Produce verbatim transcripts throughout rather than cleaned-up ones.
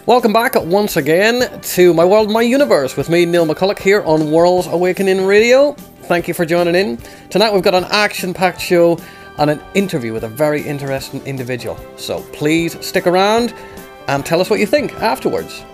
Welcome back once again to My World, My Universe with me, Neil McCulloch, here on Worlds Awakening Radio. Thank you for joining in. Tonight we've got an action-packed show and an interview with a very interesting individual. So please stick around and tell us what you think afterwards.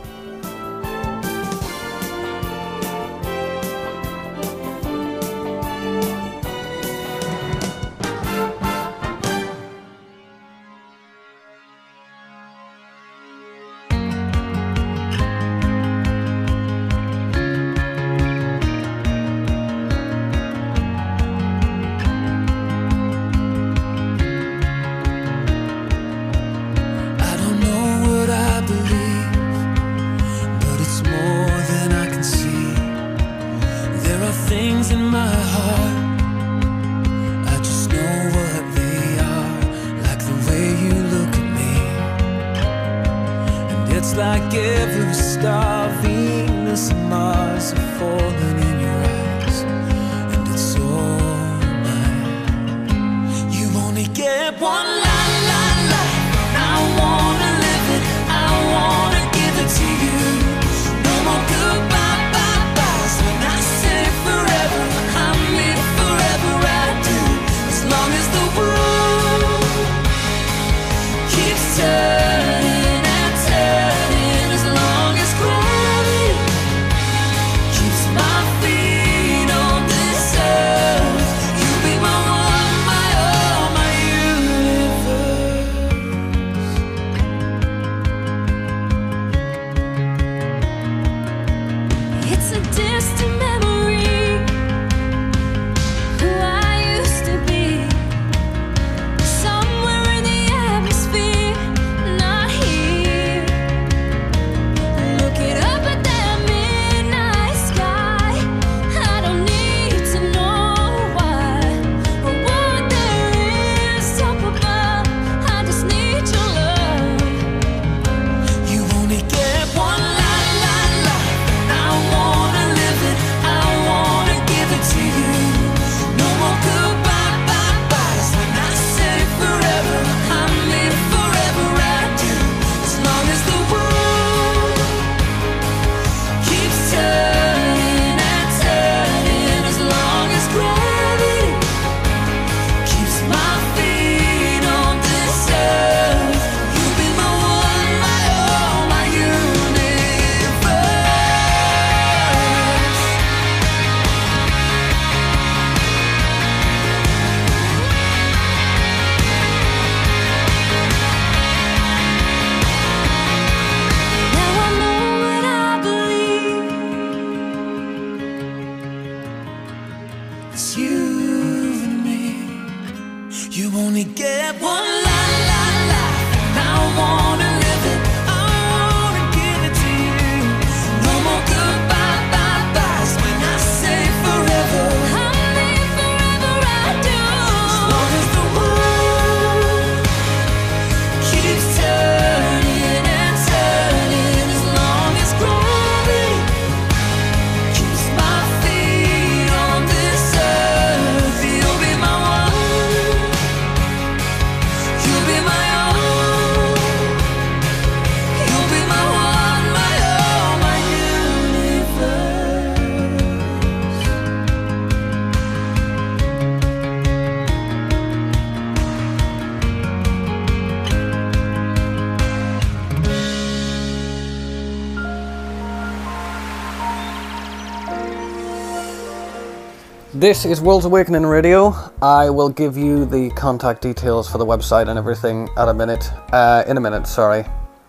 This is Worlds Awakening Radio. I will give you the contact details for the website and everything at a minute. Uh, in a minute, sorry.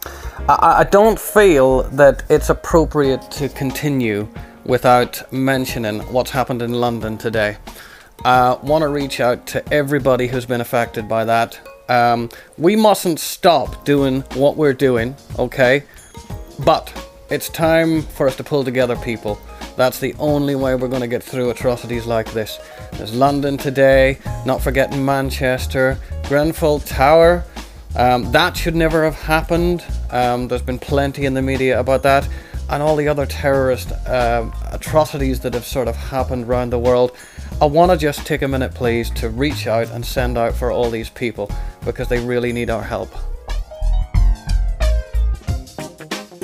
I, I don't feel that it's appropriate to continue without mentioning what's happened in London today. I want to reach out to everybody who's been affected by that. Um, we mustn't stop doing what we're doing, okay? But it's time for us to pull together, people. That's the only way we're going to get through atrocities like this. There's London today, not forgetting Manchester, Grenfell Tower. Um, that should never have happened. Um, there's been plenty in the media about that. And all the other terrorist uh, atrocities that have sort of happened around the world. I want to just take a minute, please, to reach out and send out for all these people, because they really need our help.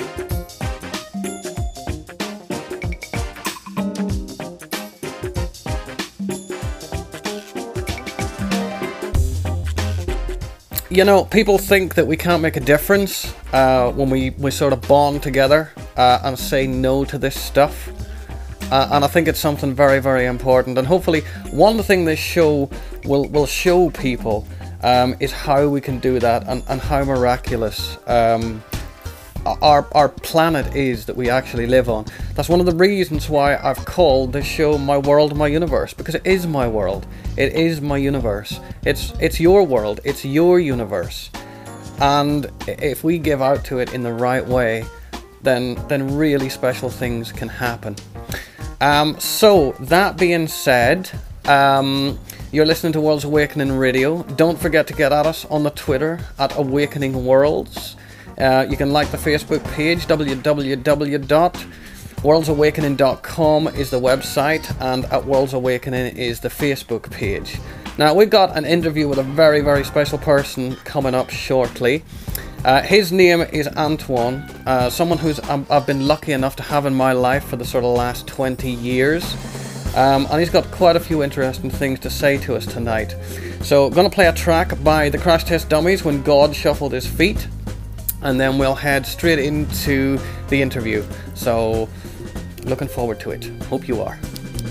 you know, people think that we can't make a difference uh, when we, we sort of bond together uh, and say no to this stuff. Uh, and I think it's something very, very important. And hopefully one thing this show will, will show people um, is how we can do that, and, and how miraculous um, our, our planet is that we actually live on. That's one of the reasons why I've called this show My World, My Universe, because it is my world. It is my universe. It's, it's your world. It's your universe. And if we give out to it in the right way, then, then really special things can happen. Um, so, that being said, um, you're listening to Worlds Awakening Radio. Don't forget to get at us on the Twitter at Awakening Worlds. Uh, you can like the Facebook page. w w w dot worlds awakening dot com is the website, and at Worlds Awakening is the Facebook page. Now, we've got an interview with a very, very special person coming up shortly. Uh, his name is Antoine, uh, someone who's um, I've been lucky enough to have in my life for the sort of last twenty years. Um, and he's got quite a few interesting things to say to us tonight. So, I'm going to play a track by the Crash Test Dummies, When God Shuffled His Feet. And then we'll head straight into the interview. So, looking forward to it. Hope you are.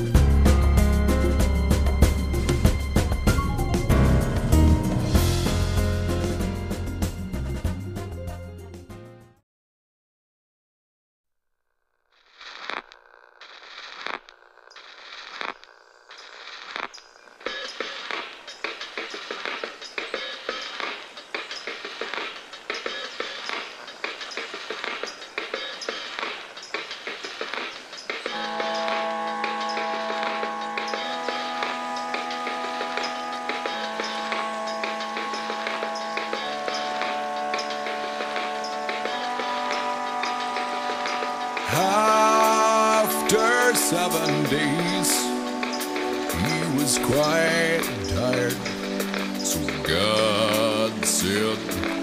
After seven days, he was quite tired, so God said,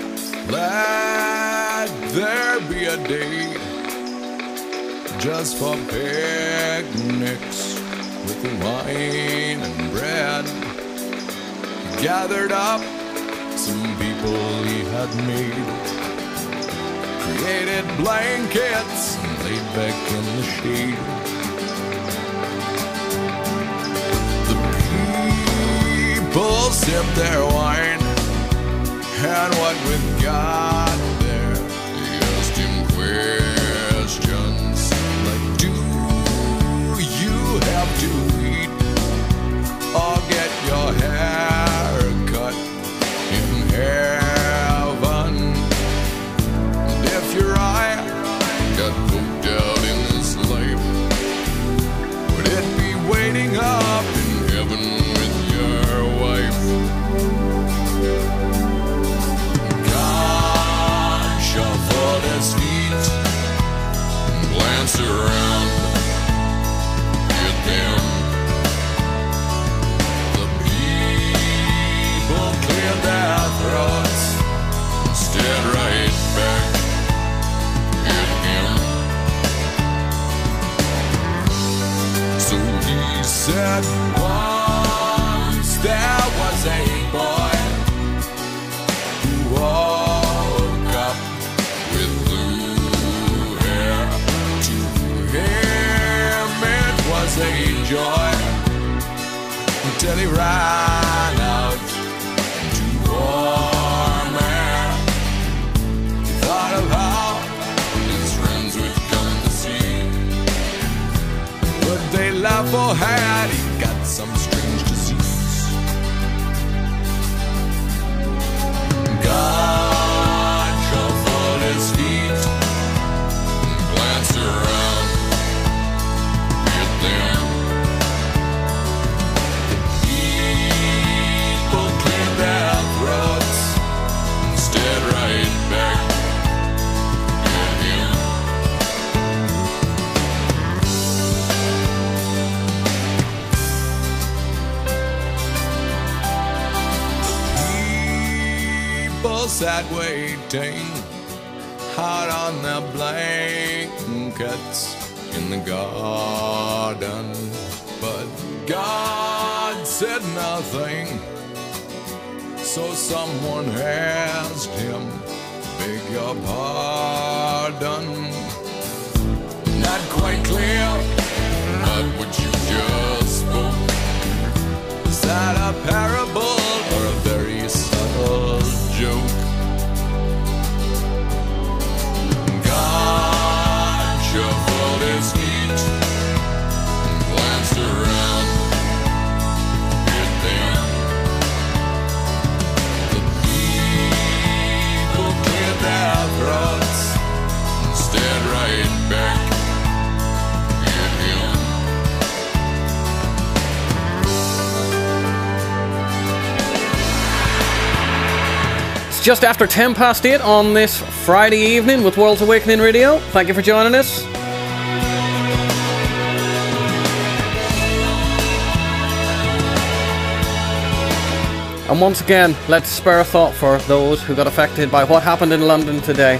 let there be a day just for picnics with wine and bread. He gathered up some people he had made, created blankets and laid back in the shade. The people sipped their wine, and what with God there, they asked him questions like, do you have to eat or get your hair cut in heaven? And if your eye got poked out in this life, would it be waiting up in heaven with your wife? God shuffled his feet and glanced around at them. The people cleared their throats and stared right back at him. So he said, once there was a boy who woke up with blue hair. To him it was a joy until he ran out to warm air. He thought of how his friends would come to see. Would they laugh or had he got some strange disease? God shuffled his feet and glanced around at them. The people cleared their throats and stared right back at him. People sat waiting hard on their blankets in the garden, but God said nothing, So someone asked him, beg your pardon. Not quite clear, but what you just spoke, is that a parable or a very subtle joke? God shuffled his feet, glanced around, hit them. The people cleared their throats and stared right back at him. It's just after ten past eight on this Friday evening with World's Awakening Radio. Thank you for joining us. And once again, let's spare a thought for those who got affected by what happened in London today.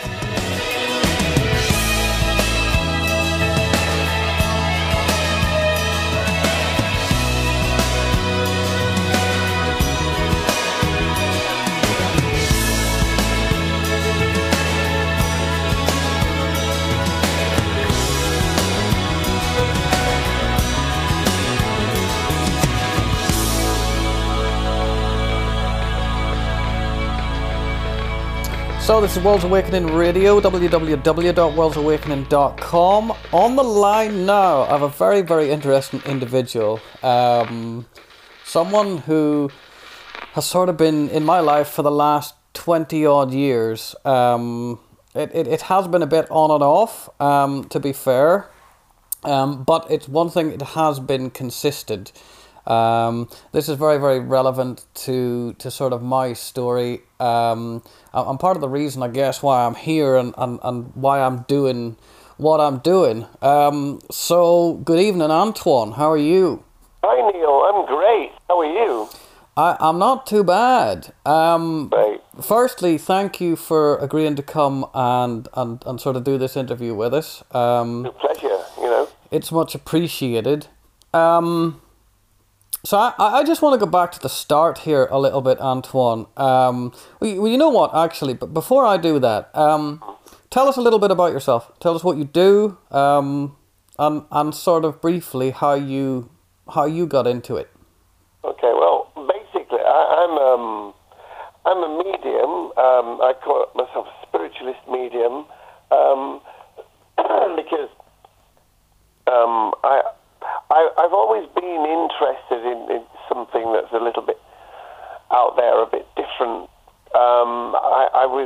So this is World's Awakening Radio, w w w dot worlds awakening dot com. On the line now, I have a very, very interesting individual. Um, someone who has sort of been in my life for the last twenty odd years. Um, it, it, it has been a bit on and off, um, to be fair. Um, but it's one thing, it has been consistent. Um, this is very, very relevant to, to sort of my story. Um, I'm part of the reason, I guess, why I'm here and, and, and why I'm doing what I'm doing. Um, so, good evening, Antoine. How are you? Hi, Neil. I'm great. How are you? I, I'm not too bad. Um, Right. Firstly, thank you for agreeing to come and, and, and sort of do this interview with us. Um, It's a pleasure, you know. It's much appreciated. Um... So I, I just want to go back to the start here a little bit, Antoine. Um, well, you, well, you know what, actually, but before I do that, um, tell us a little bit about yourself. Tell us what you do, um, and and sort of briefly how you how you got into it. Okay, well, basically, I, I'm um, I'm a medium. Um, I call myself a spiritualist medium um, because um, I. I, I've always been interested in, in something that's a little bit out there, a bit different. Um, I, I was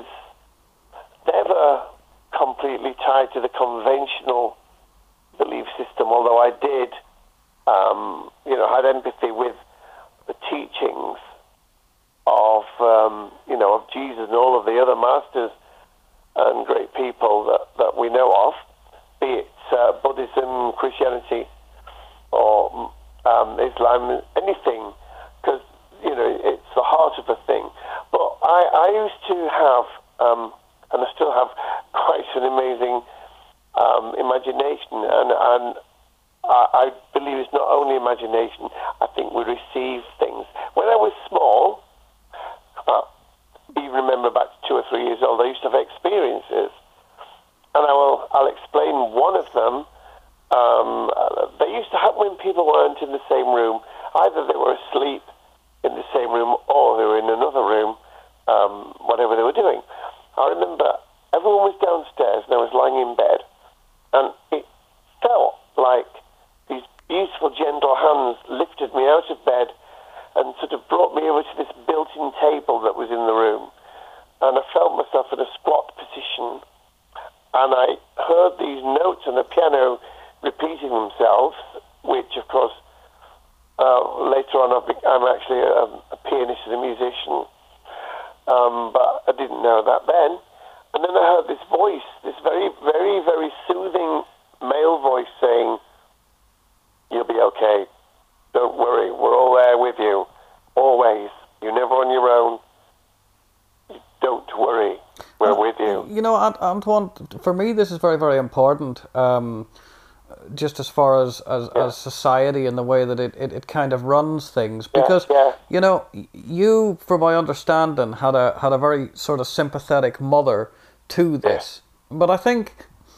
never completely tied to the conventional belief system, although I did, um, you know, had empathy with the teachings of, um, you know, of Jesus and all of the other masters and great people that, that we know of, be it uh, Buddhism, Christianity, or um, Islam, anything, because, you know, it's the heart of the thing. But I, I used to have, um, and I still have, quite an amazing um, imagination, and, and I, I believe it's not only imagination, I think we receive things. When I was small, uh, you remember back to two or three years old, I used to have experiences, and I will, I'll explain one of them. Um, they used to happen when people weren't in the same room. Either they were asleep in the same room or they were in another room, um, whatever they were doing. I remember everyone was downstairs and I was lying in bed, and it felt like these beautiful, gentle hands lifted me out of bed and sort of brought me over to this built-in table that was in the room. And I felt myself in a squat position, and I heard these notes on the piano repeating themselves, which, of course, uh, later on I've be- I'm actually a, a pianist and a musician, um, but I didn't know that then. And then I heard this voice, this very, very, very soothing male voice saying, "You'll be okay. Don't worry. We're all there with you. Always. You're never on your own. Don't worry. We're with you." You know, Ant- Antoine, for me this is very, very important. Um, just as far as, as, Yeah. as society and the way that it, it, it kind of runs things. Because, yeah. you know, y- you, from my understanding, had a had a very sort of sympathetic mother to this. But I think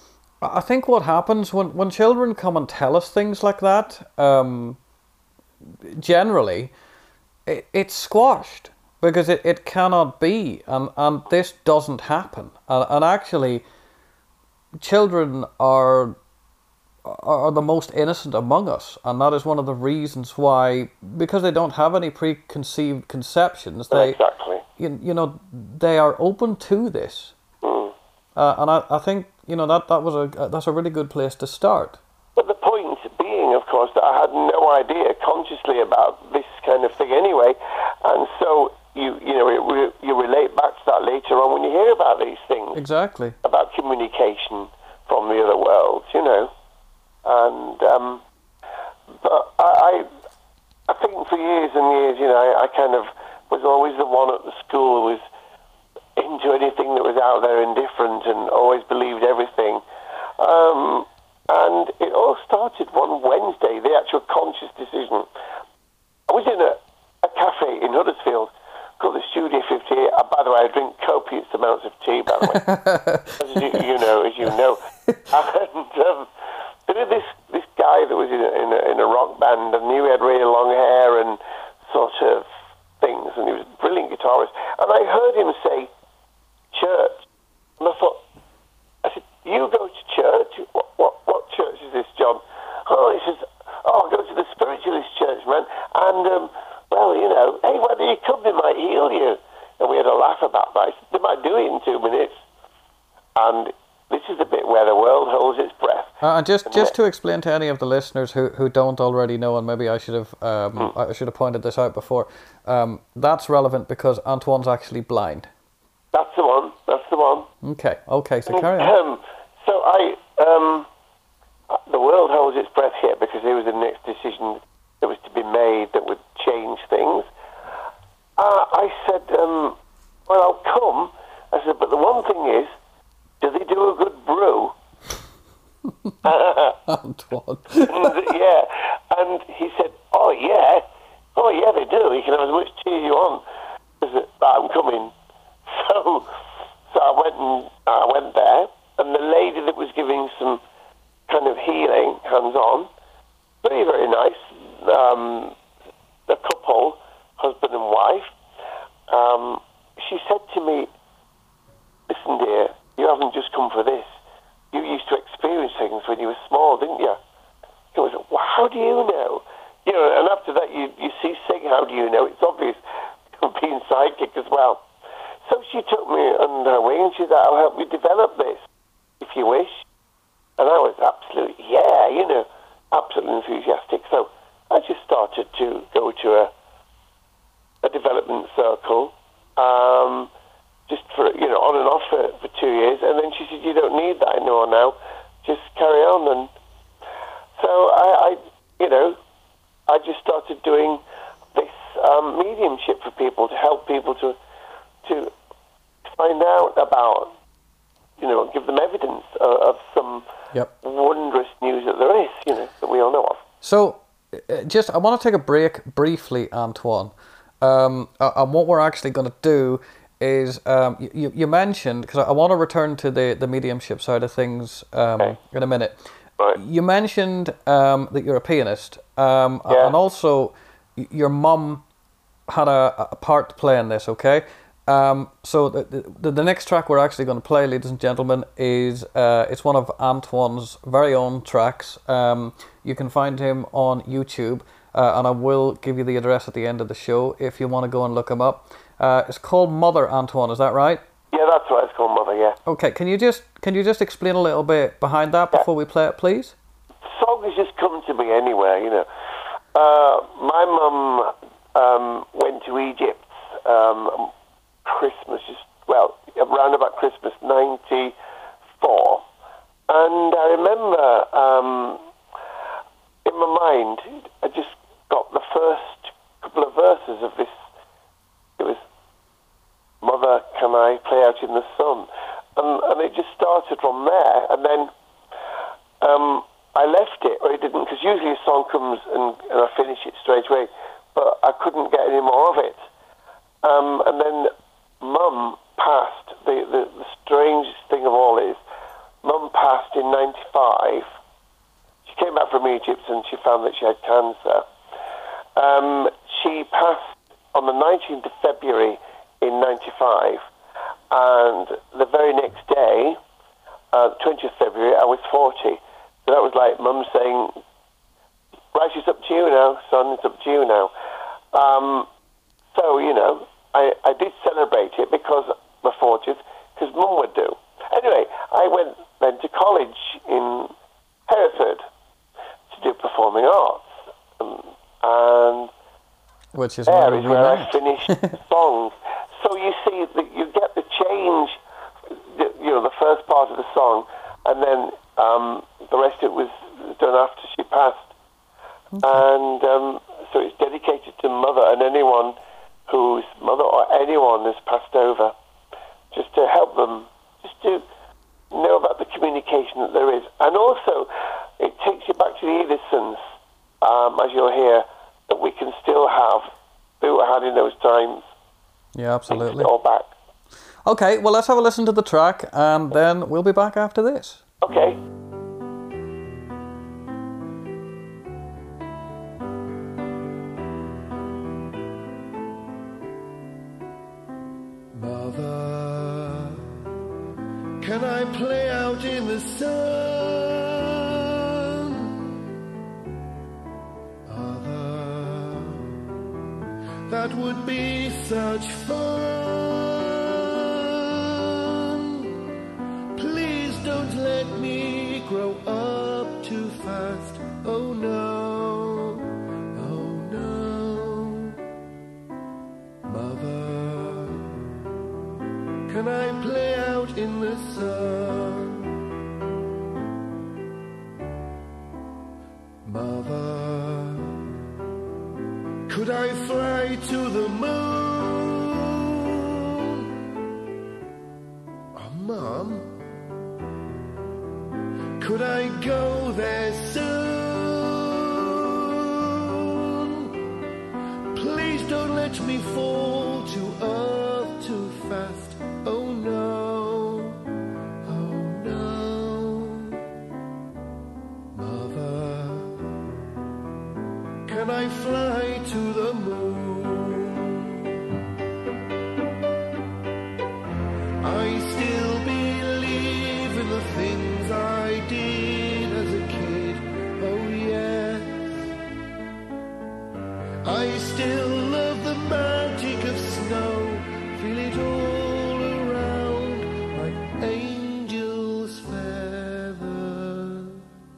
I think what happens when, when children come and tell us things like that, um, generally, it, it's squashed. Because it, it cannot be, and, and this doesn't happen. And, and actually, children are are the most innocent among us, and that is one of the reasons why, because they don't have any preconceived conceptions, they Exactly. you, you know they are open to this, Mm. uh, and I, I think you know that that was a that's a really good place to start. But the point being, of course, that I had no idea consciously about this kind of thing anyway, and so you you know it, you relate back to that later on when you hear about these things, Exactly. about communication from the other world, you know, and um, but I, I I think for years and years, you know, I, I kind of was always the one at the school who was into anything that was out there and different, and always believed everything. Um, and it all started one Wednesday, the actual conscious decision. I was in a, a cafe in Huddersfield called the Studio fifty-eight. Uh, by the way, I drink copious amounts of tea, by the way, as you, you know, as you know. And um, there was this this guy that was in a, in, a, in a rock band, and he had really long hair and sort of things, and he was a brilliant guitarist. And I heard him say church, and I thought, I said, "You go to church? What what what church is this, John?" Oh, he says, "Oh, I go to the spiritualist church, man." And um, well, you know, hey, whether you come, they might heal you. And we had a laugh about that. I said, they might do it in two minutes. And this is the bit where the world holds its breath. Uh, and just And just the- to explain to any of the listeners who, who don't already know, and maybe I should have um, I should have pointed this out before, um, that's relevant because Antoine's actually blind. That's the one. That's the one. Okay, okay, so carry on. Um, so I, um, the world holds its breath here because it was the next decision that was to be made that would change things. Uh, I said, um, well, I'll come. I said, but the one thing is, do they do a good brew? Antoine. And, yeah, and he said, oh yeah, oh yeah, they do. You can have as much tea as you want. I said, I'm coming. So, so I went and I went there, and the lady that was giving some kind of healing, hands-on, very very nice. Um, the couple, husband and wife. Um, she said to me, "Listen, dear, you haven't just come for this. You used to experience things when you were small, didn't you?" It was, well, how do you know? You know, and after that, you, you see saying, how do you know? It's obvious being psychic as well. So she took me under her wing and she said, I'll help you develop this, if you wish. And I was absolutely, yeah, you know, absolutely enthusiastic. So I just started to go to a, a development circle, um, just for, you know, on and off for, for two years. And then she said, you don't need that anymore now. Just carry on. And so I, I you know, I just started doing this um, mediumship for people to help people to to find out about, you know, give them evidence of, of some Yep. wondrous news that there is, you know, that we all know of. So, uh, just I want to take a break briefly, Antoine. Um, uh, and what we're actually going to do is um, you you mentioned, because I, I want to return to the the mediumship side of things um, Okay. in a minute. Right. You mentioned um, that you're a pianist, um, Yeah. and also y- your mum had a, a part to play in this. Okay. Um, so the, the the next track we're actually going to play, ladies and gentlemen, is uh, it's one of Antoine's very own tracks. Um, you can find him on YouTube, uh, and I will give you the address at the end of the show if you want to go and look him up. Uh, it's called Mother, Antoine. Is that right? Yeah, that's right. It's called Mother, yeah. Okay. Can you just can you just explain a little bit behind that before we play it, please? Song has just come to me anywhere, you know. Uh, my mum um, went to Egypt um, Christmas, just, well, around about Christmas ninety-four. And I remember um, in my mind, I just got the first couple of verses of this. It was, Mother, can I play out in the sun? And, and it just started from there. And then um, I left it, or it didn't, because usually a song comes and, and I finish it straight away, but I couldn't get any more of it. Um, and then Mum passed. The, the, the strangest thing of all is, Mum passed in ninety-five. She came back from Egypt and she found that she had cancer. Um, she passed on the nineteenth of February in ninety-five, and the very next day, uh, twentieth of February, I was forty. So that was like Mum saying, right, it's up to you now, son, it's up to you now. Um, so, you know, I, I did celebrate it because my fortieth, because Mum would do. Anyway, I went then to college in Hereford to do performing arts. Um, and Which is there where is we where met. I finished songs. So you see, that you get the change, the, you know, the first part of the song, and then um, the rest of it was done after she passed. Okay. And um, so it's dedicated to Mother and anyone whose mother or anyone has passed over, just to help them, just to know about the communication that there is. And also, it takes you back to the innocence, um, as you'll hear, that we can still have, that we had in those times. Yeah, absolutely. All back. Okay, well, let's have a listen to the track, and then we'll be back after this. Okay. Mother, can I play out in the sun? Mother, that would be such fun. Please don't let me grow up too fast. Oh no, oh no. Mother, can I play out in the sun? Mother, could I fly to the moon? Oh, Mom, could I go there soon? Please don't let me fall to earth too fast. Oh no, oh no. Mother, can I fly to the moon? I still believe in the things I did as a kid, oh yes. I still love the magic of snow, feel it all around like angels' feathers.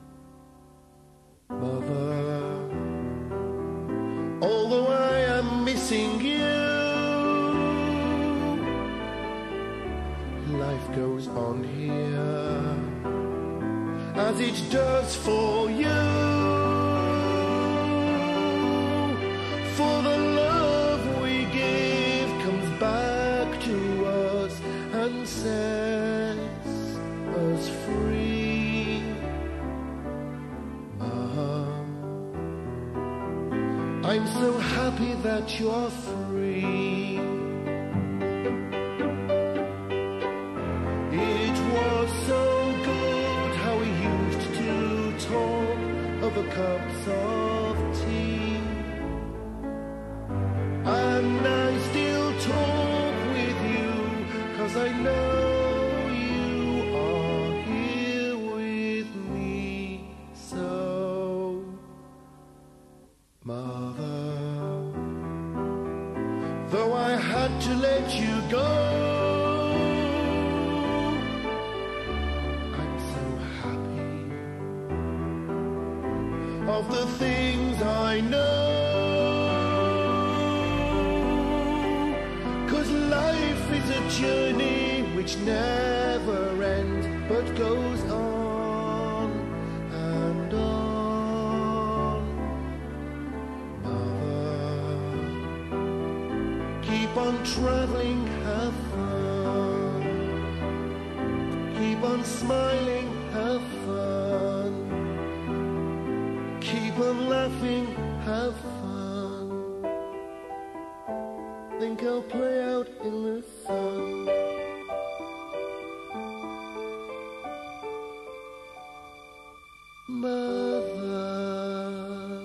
Mother, although I am missing you, life goes on here as it does for you. For the love we give comes back to us and sets us free. Mom, I'm so happy that you're free. It was so good how we used to talk over cups of tea. And I still talk with you, 'cause I know you are here with me. So, Mother, though I had to let you go, I'm so happy of the things I know. Life is a journey which never ends, but goes on and on. Mother, keep on traveling, have fun. Keep on smiling, have fun. have fun. Think I'll play out in the sun. Mother.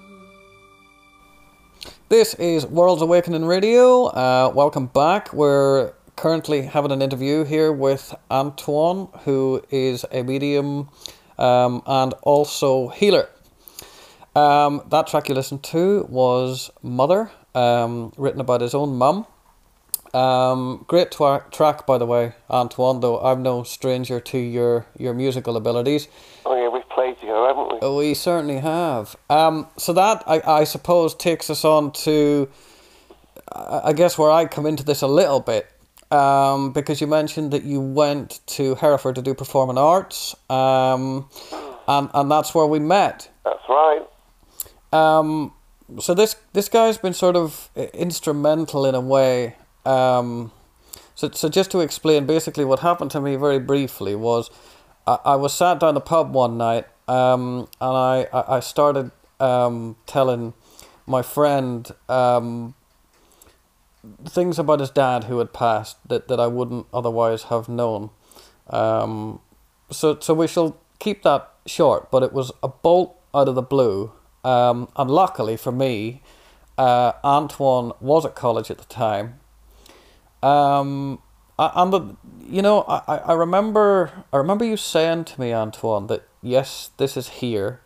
This is Worlds Awakening Radio. Uh, welcome back. We're currently having an interview here with Antoine, who is a medium um, and also healer. Um, that track you listened to was Mother, um, written about his own mum. Um, great twa- track, by the way, Antoine, though I'm no stranger to your, your musical abilities. Oh yeah, we've played together, haven't we? Oh, we certainly have. Um, so that, I, I suppose, takes us on to, I guess, where I come into this a little bit. Um, because you mentioned that you went to Hereford to do performing arts, um, and, and that's where we met. That's right. Um, so this this guy's been sort of instrumental in a way. Um, so so just to explain, basically what happened to me very briefly was I, I was sat down the pub one night, um, and I, I, I started um, telling my friend um, things about his dad who had passed that, that I wouldn't otherwise have known. Um, so so we shall keep that short, but it was a bolt out of the blue. Um, and luckily for me, uh, Antoine was at college at the time. Um, and the, you know, I, I remember I remember you saying to me, Antoine, that yes, this is here,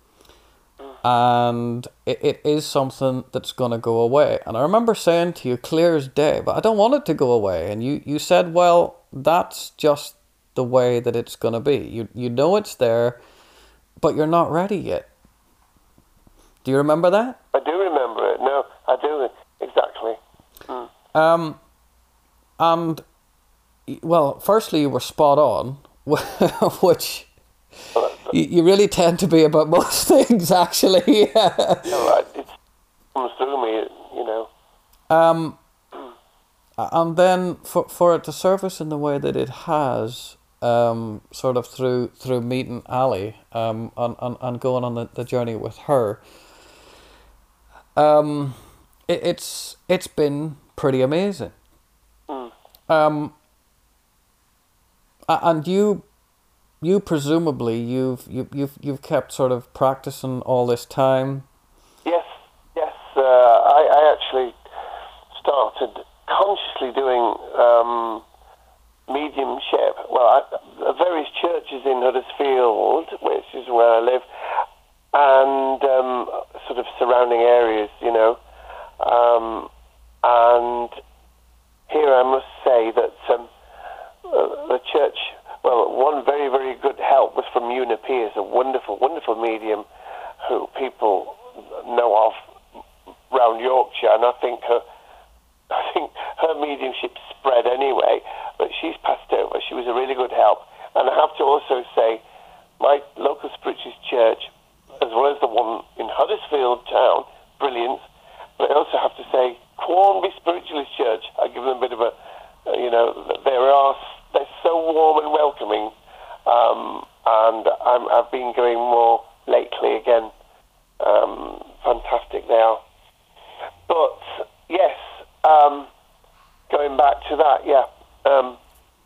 and it, it is something that's going to go away. And I remember saying to you, clear as day, but I don't want it to go away. And you, you said, well, that's just the way that it's going to be. You you know it's there, but you're not ready yet. Do you remember that? I do remember it. No, I do exactly. Mm. Um, and well, firstly, you were spot on, which you, you really tend to be about most things, actually. No, I, it comes through me, you know. Um, and then for for it to surface in the way that it has, um, sort of through through meeting Ali, um, and, and, and going on the, the journey with her. Um, it, it's it's been pretty amazing. Mm. Um, and you, you presumably you've you you've you've kept sort of practicing all this time. Yes, yes. Uh, I I actually started consciously doing um, mediumship. Well, I, various churches in Huddersfield, which is where I live, and um, sort of surrounding areas, you know. Um, and here I must say that um, uh, the church, well, one very, very good help was from Una Pierce, a wonderful, wonderful medium who people know of round Yorkshire, and I think her, I think her mediumship spread anyway, but she's passed over. She was a really good help. And I have to also say, my local spiritualist church, as well as the one in Huddersfield town, brilliant. But I also have to say, Quarnby Spiritualist Church, I give them a bit of a, uh, you know, they are, they're so warm and welcoming, um, and I'm, I've been going more lately again. Um, fantastic they are. But, yes, um, going back to that, yeah, um,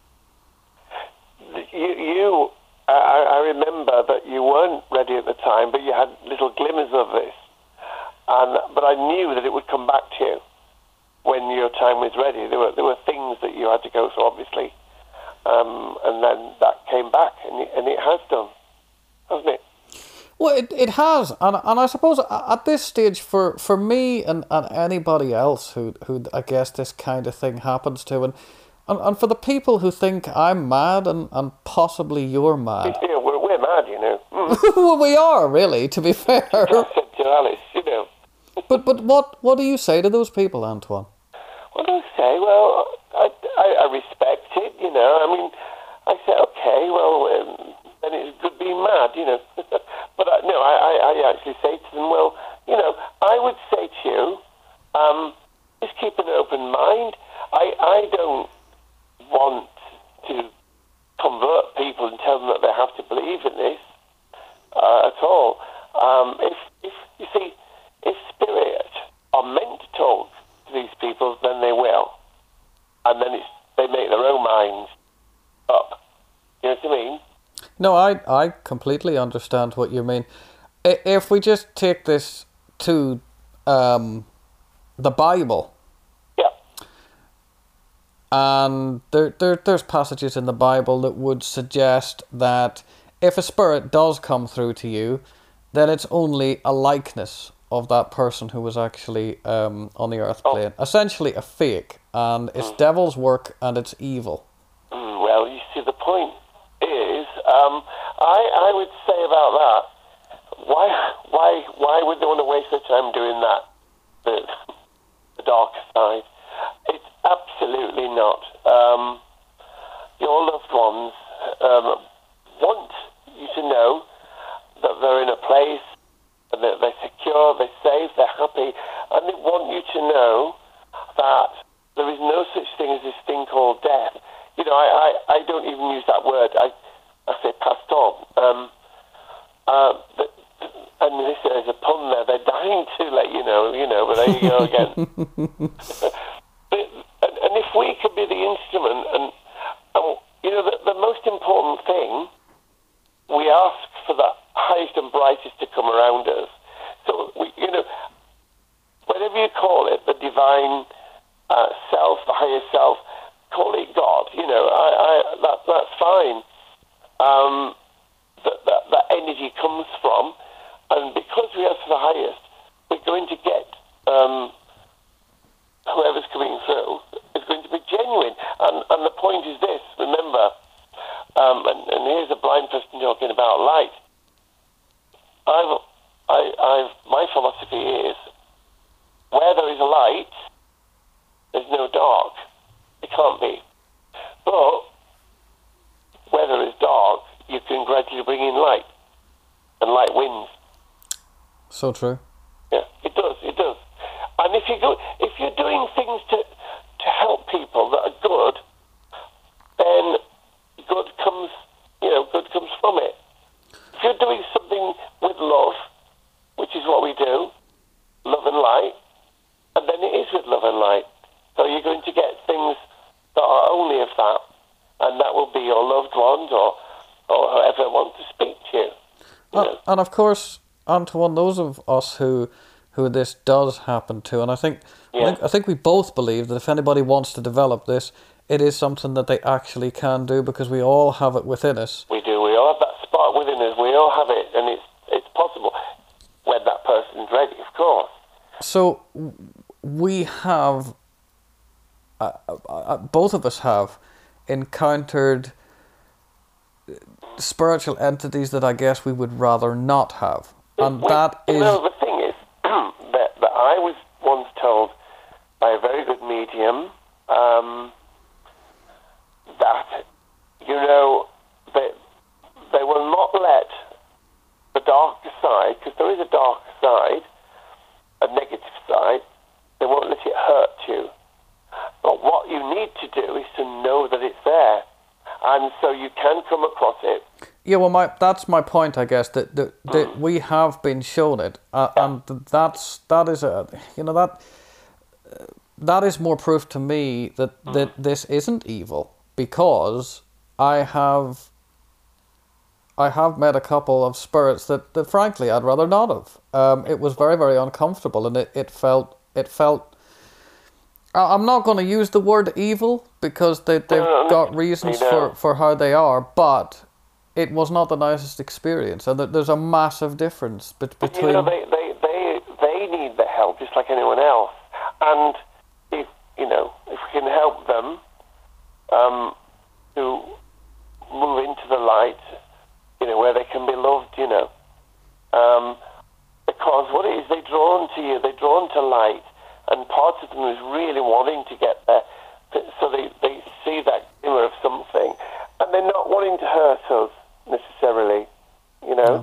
you, you I, I remember that you weren't ready at the time, but you had little glimmers of this. And but I knew that it would come back to you when your time was ready. There were there were things that you had to go through, obviously, um, and then that came back, and it, and it has done, hasn't it? Well, it, it has, and and I suppose at this stage, for, for me and, and anybody else who who I guess this kind of thing happens to, and and, and for the people who think I'm mad and, and possibly you're mad. Yeah, we're we're mad, you know. Mm. Well, we are really, to be fair. I said to Alice, you know. But but what what do you say to those people, Antoine? What do I say? Well, I, I, I respect it, you know. I mean, I say, okay, well, um, then it's good being mad, you know. But I, no, I, I, I actually say to them, well, you know, I would say to you, um, just keep an open mind. I, I don't want to convert people and tell them that they have to believe in this uh, at all. Um, if, if you see, if spirit are meant to talk to these people, then they will. And then it's, they make their own minds up. You know what I mean? No, I, I completely understand what you mean. I- If we just take this to um, the Bible, Yeah. and there, there there's passages in the Bible that would suggest that if a spirit does come through to you, then it's only a likeness of that person who was actually um, on the earth Oh. plane. Essentially a fake, and it's devil's work and it's evil. Mm, well, you see, the point is, um, I I would say about that, why why why would they want to waste their time doing that? The the dark side. It's absolutely not. Um, your loved ones um, want you to know that they're in a place, and that they're secure, they're safe, they're happy, and they want you to know that there is no such thing as this thing called death. You know, I, I, I don't even use that word. I, I say passed on. Um, uh, but, and this there's a pun there. They're dying to let you know, you know, but there you go again. but, and, and if we could be the instrument, and, and you know, the, the most important thing, we ask for the highest and brightest to come around us. So, we, you know, whatever you call it, the divine uh, self, the higher self, call it God, you know, I, I, that, that's fine. Um, that, that, that energy comes from, and because we ask for the highest, we're going to get um, whoever's coming through is going to be genuine. And, and the point is this, remember, um, and, and here's a blind person talking about light. I've, I, I've, my philosophy is, where there is a light, there's no dark. It can't be. But where there is dark, you can gradually bring in light, and light wins. So true. Yeah, it does. It does. And if you go, if you're doing things to to help people that are good, then good comes. You know, good comes from it. If you're doing something with love, which is what we do, love and light, and then it is with love and light. So you're going to get things that are only of that, and that will be your loved ones or, or whoever wants to speak to you. you Uh, know. and of course, Antoine, those of us who who this does happen to, and I think, I Yeah. think I think we both believe that if anybody wants to develop this, it is something that they actually can do, because we all have it within us. We do. We all have that spark within us. We all have it, and it's it's possible when that person's ready, of course. So w- we have, uh, uh, both of us have, encountered spiritual entities that I guess we would rather not have, and We- that you is know, the thing is that, that I was once told by a very good medium um, that, you know, they, they will not let the darker side, because there is a dark side, a negative side, they won't let it hurt you. But what you need to do is to know that it's there. And so you can come across it. Yeah, well, my that's my point, I guess, that that, that we have been shown it, uh, and that's that is a you know that uh, that is more proof to me that that this isn't evil, because I have I have met a couple of spirits that, that frankly I'd rather not have. Um, it was very very uncomfortable, and it, it felt it felt. I- I'm not going to use the word evil, because they they've No, no, got no, reasons you for, know. for how they are, but it was not the nicest experience, and there- there's a massive difference bet- But, you between. know, they, they, they, they need the help just like anyone else. And if, you know, if we can help them um, to move into the light, you know, where they can be loved, you know. Um, because what it is, they're drawn to you, they're drawn to light, and part of them is really wanting to get there. So they, they see that glimmer of something, and they're not wanting to hurt us necessarily, you know.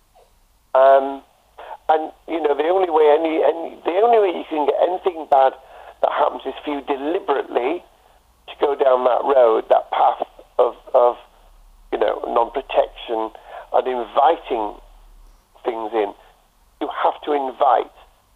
Um, and you know, the only way any, any the only way you can get anything bad that happens is for you deliberately to go down that road, that path of of you know non-protection and inviting things in. You have to invite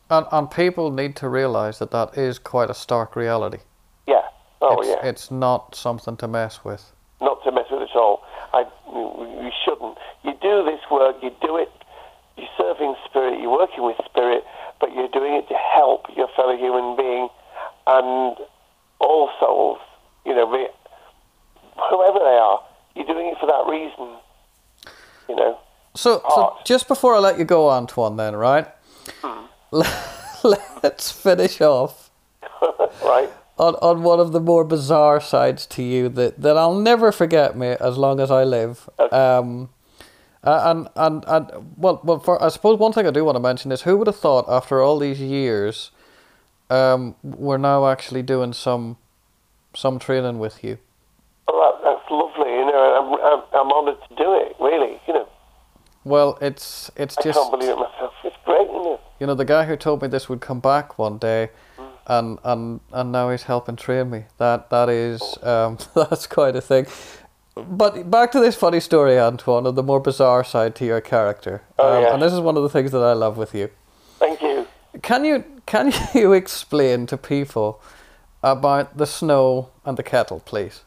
And, and people need to realise that that is quite a stark reality. Yeah. Oh, it's, yeah. It's not something to mess with. Not to mess with at all. I, you shouldn't. You do this work, you do it, you're serving spirit, you're working with spirit, but you're doing it to help your fellow human being and all souls, you know, be, whoever they are. You're doing it for that reason, you know. So, so just before I let you go, Antoine, then, right? Hmm. Let's finish off right. on, on one of the more bizarre sides to you that, that I'll never forget, mate, as long as I live. Okay. Um, and, and, and well, well, for, I suppose one thing I do want to mention is who would have thought after all these years um, we're now actually doing some some training with you? Well, that, that's lovely, you know, I'm, I'm, I'm honoured to do it, really, you know. Well, it's it's I just... can't believe it myself. It's great, isn't it? You know, the guy who told me this would come back one day, mm. and and and now he's helping train me. That that is um, that's quite a thing. But back to this funny story, Antoine, of the more bizarre side to your character. Oh, um, yeah. And this is one of the things that I love with you. Thank you. Can you can you explain to people about the snow and the kettle, please?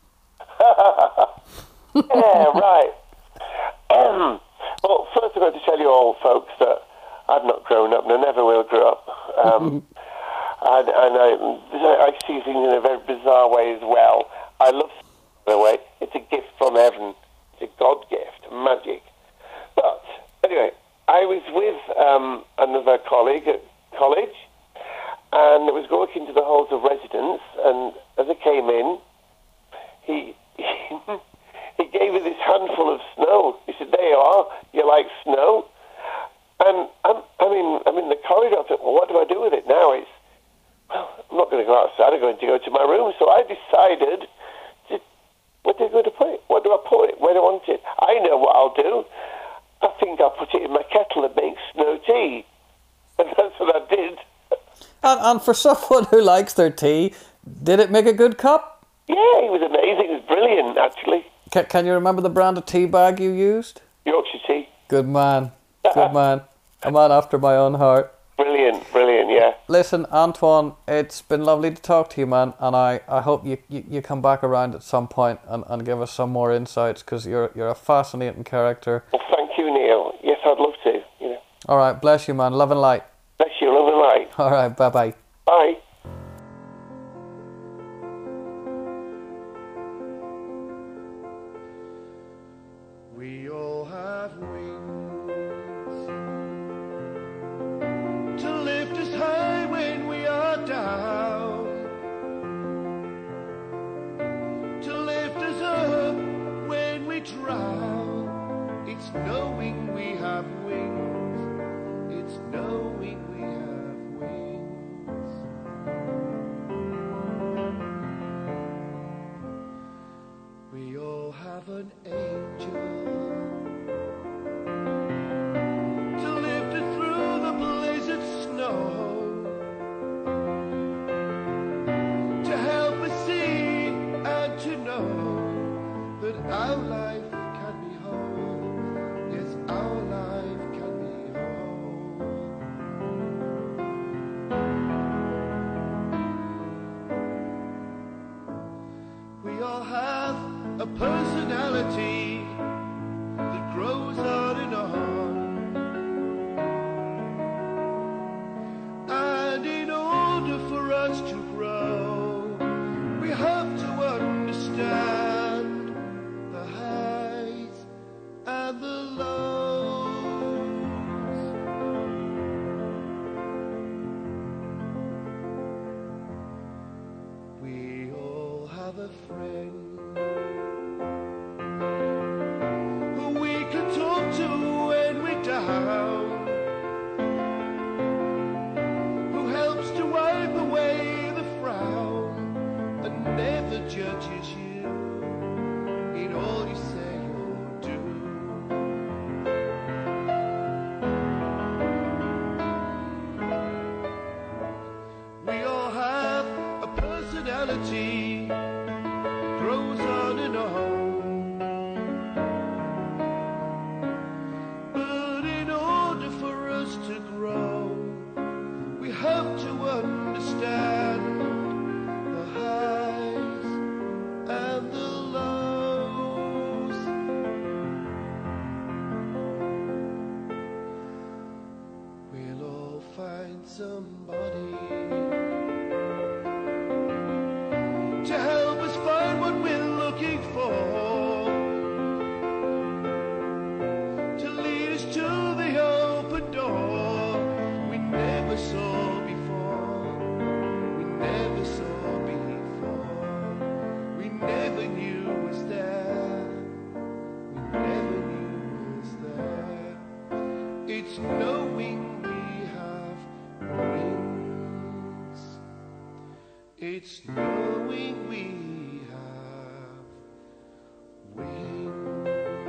Yeah, right. Um, well, first I've got to tell you all, folks, that I've not grown up and I never will grow up. Um, and and I, I see things in a very bizarre way as well. I love, by the way, it's a gift from heaven. It's a God gift, magic. But anyway, I was with um, another colleague at college, and I was walking to the halls of residence, and as I came in, he he gave me this handful of snow. He said, "There you are. You like snow?" And I'm, I mean, I'm in the corridor. I thought, well, what do I do with it now? It's, well, I'm not going to go outside. I'm going to go to my room. So I decided, to, where do I go to put it? What do I put it? Where do I want it? I know what I'll do. I think I'll put it in my kettle and make snow tea. And that's what I did. And, and for someone who likes their tea, did it make a good cup? Yeah, it was amazing. It was brilliant, actually. Can, can you remember the brand of tea bag you used? Yorkshire tea. Good man. Good man. A man after my own heart. Brilliant, brilliant, yeah. Listen, Antoine, it's been lovely to talk to you, man, and I, I hope you, you, you come back around at some point and, and give us some more insights, because you're you're a fascinating character. Well, thank you, Neil. Yes, I'd love to, you know. All right, bless you, man. Love and light. Bless you, love and light. All right, bye-bye. Bye. We all have wings to lift us high when we are down, to lift us up when we drown. It's knowing we have wings. It's knowing we have wings. We all have an angel to lift us through the blizzard snow, to help us see and to know that our life can be whole. Yes, our life can be whole. We all have a personality that grows on and on, and in order for us to grow, we have to understand the highs and the lows. We all have a friend who we can talk to when we're down, who helps to wipe away the frown and never judges you in all you say or do. We all have a personality, grows on and on, but in order for us to grow, It's knowing we have wings.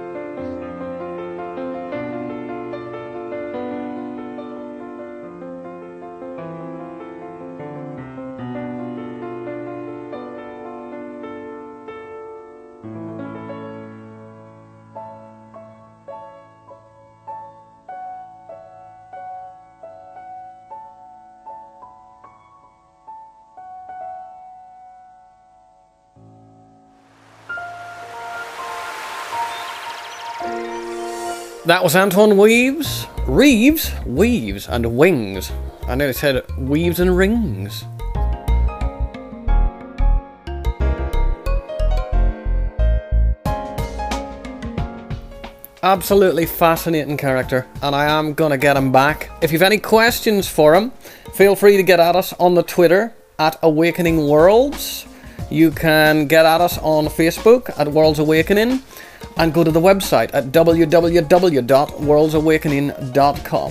That was Anton Weaves, Reeves, Weaves, and Wings. I nearly said Weaves and Rings. Absolutely fascinating character, and I am gonna get him back. If you've any questions for him, feel free to get at us on the Twitter at Awakening Worlds. You can get at us on Facebook at Worlds Awakening, and go to the website at w w w dot worlds awakening dot com.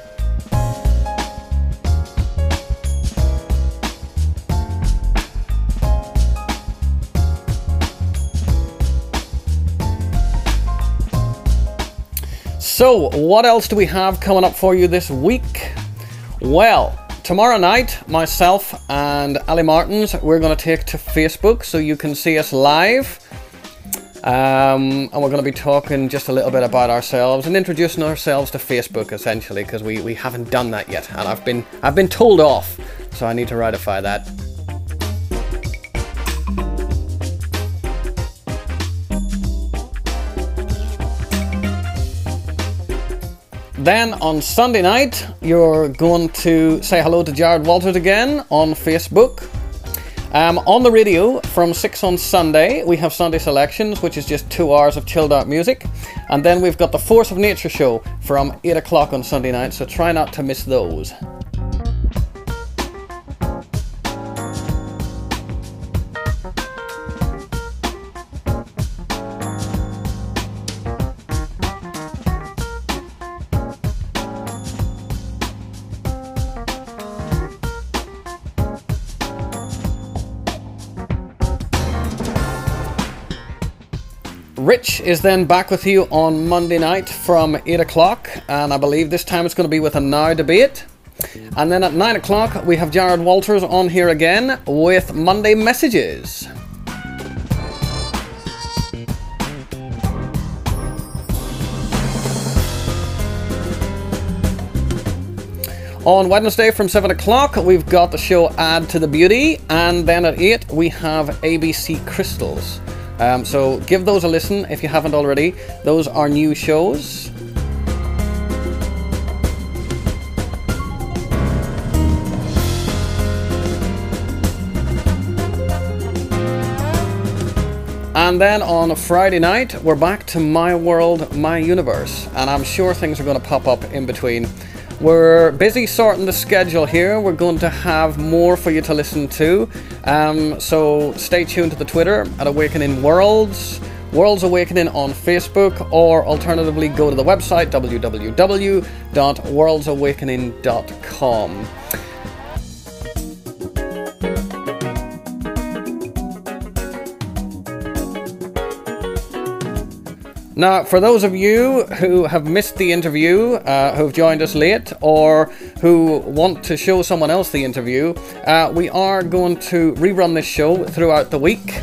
So, what else do we have coming up for you this week? Well, tomorrow night, myself and Ali Martins, we're going to take to Facebook so you can see us live. Um, and we're going to be talking just a little bit about ourselves and introducing ourselves to Facebook, essentially, because we, we haven't done that yet, and I've been I've been told off, so I need to ratify that. Then on Sunday night, you're going to say hello to Jared Walters again on Facebook. Um, on the radio, from six on Sunday, we have Sunday Selections, which is just two hours of chilled out music. And then we've got the Force of Nature show from eight o'clock on Sunday night, so try not to miss those. Rich is then back with you on Monday night from eight o'clock, and I believe this time it's going to be with a Now debate. And then at nine o'clock we have Jared Walters on here again with Monday Messages. On Wednesday from seven o'clock we've got the show Add to the Beauty, and then at eight we have A B C Crystals. Um, so give those a listen if you haven't already. Those are new shows. And then on Friday night, we're back to My World, My Universe. And I'm sure things are going to pop up in between. We're busy sorting the schedule here. We're going to have more for you to listen to. Um, so stay tuned to the Twitter at Awakening Worlds, Worlds Awakening on Facebook, or alternatively go to the website w w w dot worlds awakening dot com. Now, for those of you who have missed the interview, uh, who've joined us late, or who want to show someone else the interview, uh, we are going to rerun this show throughout the week.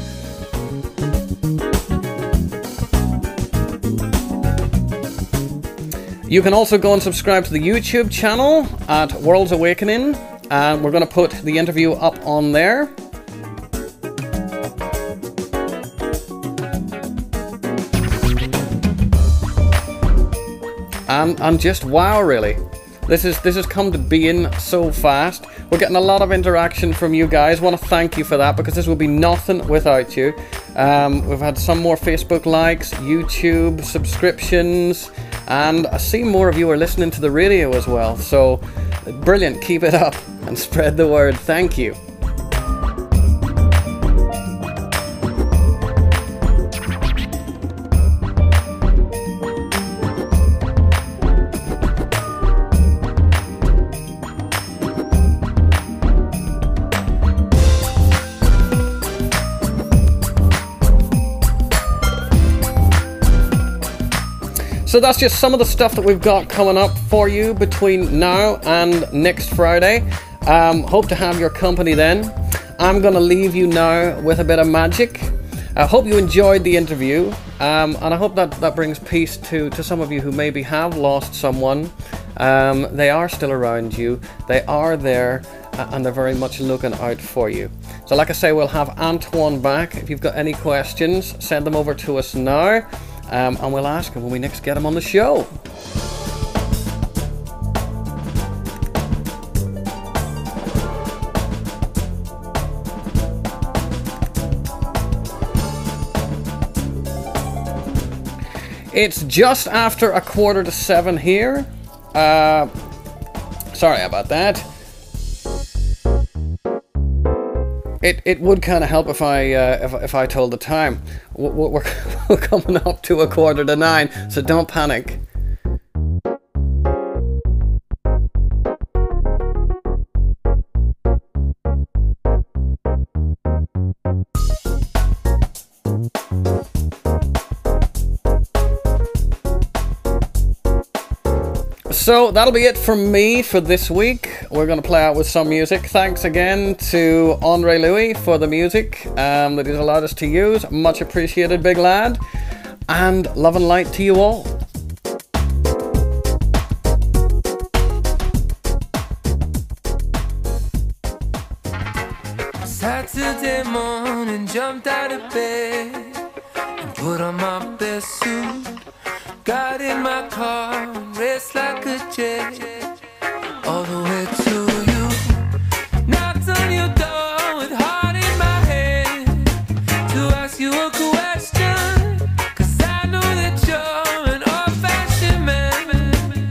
You can also go and subscribe to the YouTube channel at Worlds Awakening, and we're going to put the interview up on there. And, and just wow, really. This is this has come to being so fast. We're getting a lot of interaction from you guys. I want to thank you for that, because this would be nothing without you. Um, we've had some more Facebook likes, YouTube subscriptions, and I see more of you are listening to the radio as well. So brilliant, keep it up and spread the word. Thank you. So that's just some of the stuff that we've got coming up for you between now and next Friday. Um, hope to have your company then. I'm going to leave you now with a bit of magic. I hope you enjoyed the interview, um, and I hope that that brings peace to, to some of you who maybe have lost someone. Um, they are still around you, they are there, uh, and they're very much looking out for you. So like I say, we'll have Antoine back. If you've got any questions, send them over to us now, um, and we'll ask him when we next get him on the show. It's just after a quarter to seven here. Uh, sorry about that. It it would kind of help if I uh, if if I told the time. We're, we're we're coming up to a quarter to nine, so don't panic. So that'll be it from me for this week. We're going to play out with some music. Thanks again to Andre Louis for the music um, that he's allowed us to use. Much appreciated, big lad. And love and light to you all. Saturday morning, jumped out of bed and put on my best suit. Got in my car and raced like a jet all the way to you. Knocked on your door with heart in my head to ask you a question, 'cause I know that you're an old-fashioned man.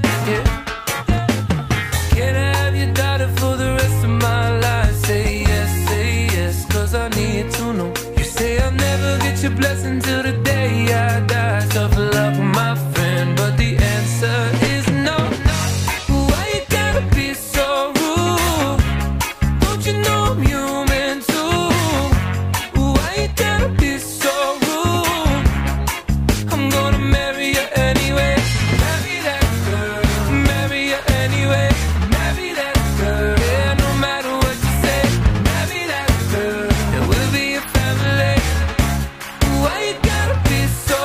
Yeah. Can I have your daughter for the rest of my life? Say yes, say yes, 'cause I need to know. You say I'll never get your blessing till the day I die. Tough luck, my friend, but the answer is no. Why you gotta be so rude? Don't you know I'm human too? Why you gotta be so rude? I'm gonna marry you anyway. Marry that girl. Marry you anyway. Marry that girl. Yeah, no matter what you say. Marry that girl. And we'll be a family. Why you gotta be so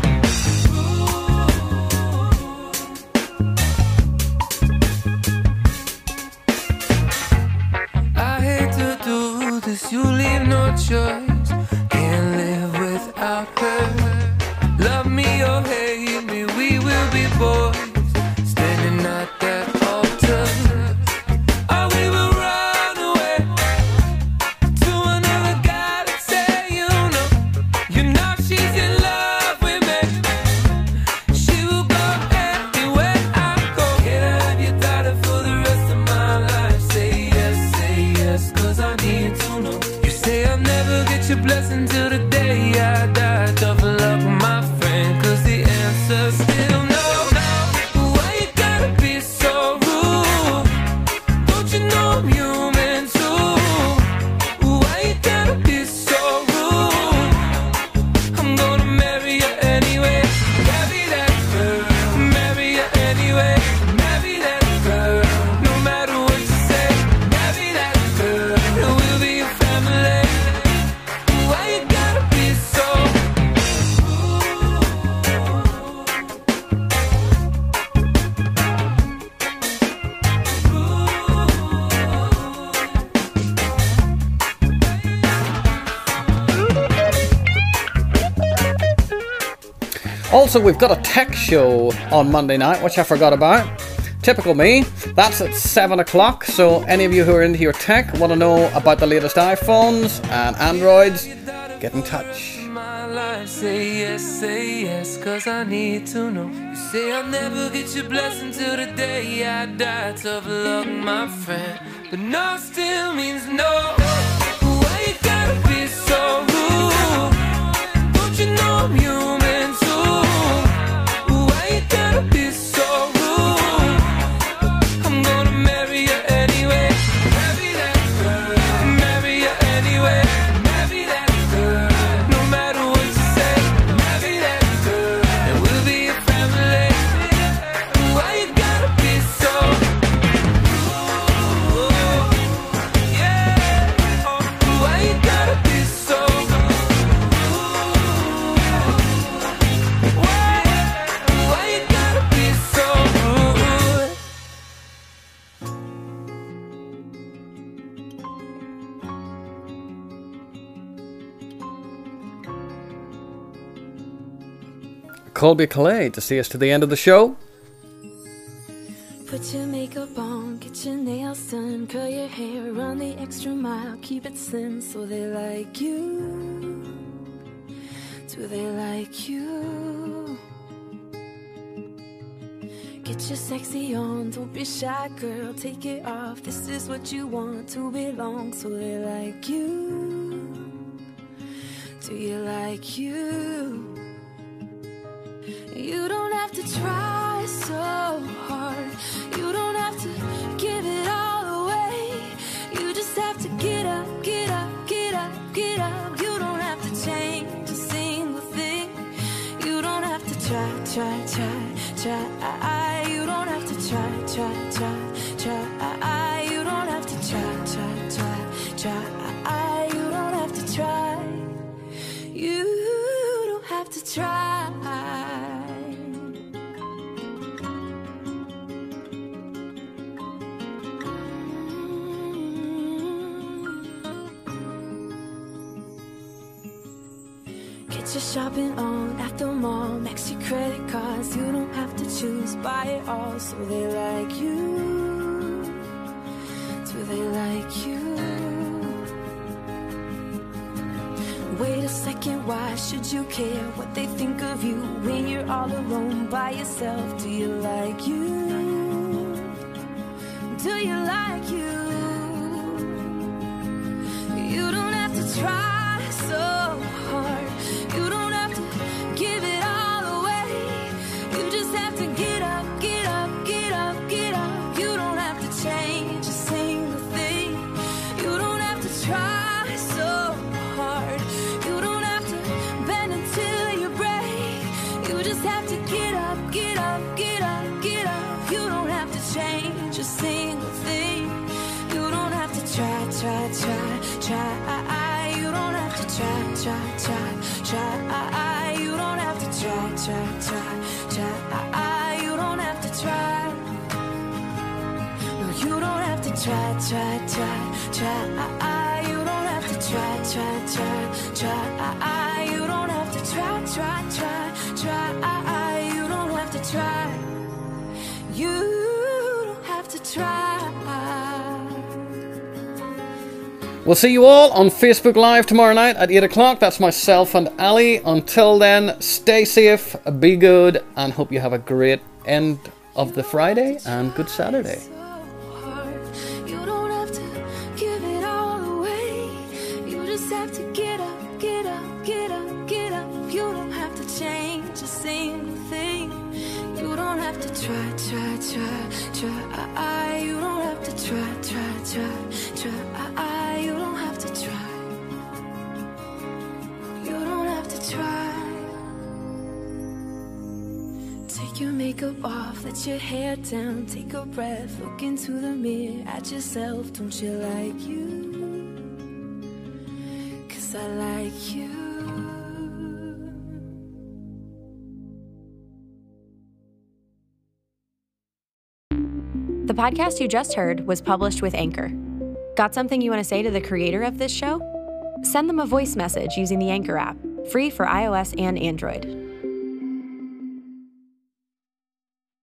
I hate to do this, you leave no choice. Can't live without her. Love me or hate me, we will be boys, standing at that altar. Or we will run away to another guy that say you know. You know she's in love with me. She will go anywhere I go. Can I have your daughter for the rest of my life? Say yes, say yes, 'cause I need to know. You say I'll never get your blessing till the day I die. Tough luck, my friend, 'cause the answer's still no. Why you gotta be so rude? Don't you know I'm human too? Why you gotta be so rude? I'm gonna marry you anyway. Marry that girl. Marry you anyway. Marry that girl. No matter what you say. Marry that girl. And we'll be a family. Why you gotta be so Also, we've got a tech show on Monday night, which I forgot about. Typical me. That's at seven o'clock, so any of you who are into your tech, want to know about the latest iPhones and Androids, get in touch. my life? Say yes, say yes, 'cause I need to know. You say I'll never get your blessing till the day I die. Tough luck, my friend, but no still means no. Why you gotta be so rude? Don't you know I'm human too? Why you gotta be so rude? I'm gonna marry you anyway. Marry that girl. Marry you anyway. Marry that girl. No matter what you say. Marry that girl. And we'll be a family. Colby Calais to see us to the end of the show. Put your makeup on, get your nails done, curl your hair, run the extra mile, keep it slim so they like you. Do they like you? Get your sexy on, don't be shy, girl, take it off. This is what you want to belong, so they like you. Do you like you? You don't have to try so hard. You don't have to give it all away. You just have to get up, get up, get up, get up. You don't have to change a single thing. You don't have to try, try, try, try. You don't have to try, try, try, try. You don't have to try, try, try, try. You don't have to try. You don't have to try. Get your shopping on at the mall, max your credit cards. You don't have to choose, buy it all, so they like you. Do they like you? Wait a second, why should you care what they think of you when you're all alone by yourself? Do you like you? Do you like you? You don't have to try so hard. You don't have to give it all away. You just have to get up, get up, get up, get up. You don't have to change a single thing. You don't have to try so hard. You don't have to bend until you break. You just have to get up, get up, get up, get up. You don't have to change a single thing. You don't have to try, try, try, try. You don't have to try, try, try, try. You don't have to try, try, try, try. You don't have to try. No, you don't have to try, try, try, try. You don't have to try, try, try, try. You don't have to try, try, try, try. You don't have to try. You don't have to try. We'll see you all on Facebook Live tomorrow night at eight o'clock. That's myself and Ali. Until then, stay safe, be good, and hope you have a great end of the Friday and good Saturday. You don't have to give it all away. You just have to get up, get up, get up, get up. You don't have to change a single thing. You don't have to try, try, try, try. You don't have to try, try, try, try. You don't have to try. You don't have to try. Take your makeup off, let your hair down, take a breath, look into the mirror at yourself. Don't you like you? 'Cause I like you. The podcast you just heard was published with Anchor. Got something you want to say to the creator of this show? Send them a voice message using the Anchor app, free for iOS and Android.